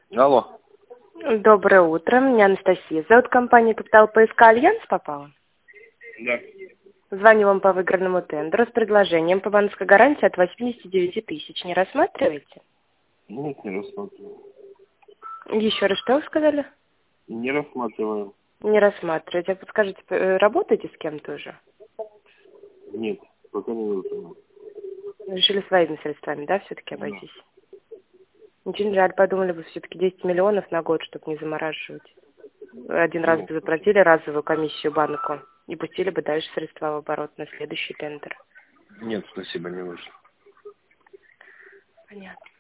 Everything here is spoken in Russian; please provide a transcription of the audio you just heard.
Алло. Доброе утро, меня Анастасия. Зовут компания «Капитал ПСК Альянс» попала. Да. Звоню вам по выигранному тендеру с предложением по банковской гарантии от 89 тысяч. Не рассматриваете? Нет, не рассматриваю. Еще раз, что вы сказали? Не рассматриваю. Не рассматриваете. А подскажите, работаете с кем-то уже? Нет, пока не выбрано. Решили своими средствами, да, все-таки Да. обойтись? Ничего не жаль, подумали бы все-таки 10 миллионов на год, чтобы не замораживать. Один раз Нет, бы заплатили разовую комиссию банку и пустили бы дальше средства в оборот на следующий тендер. нет, спасибо, не вышло. Понятно.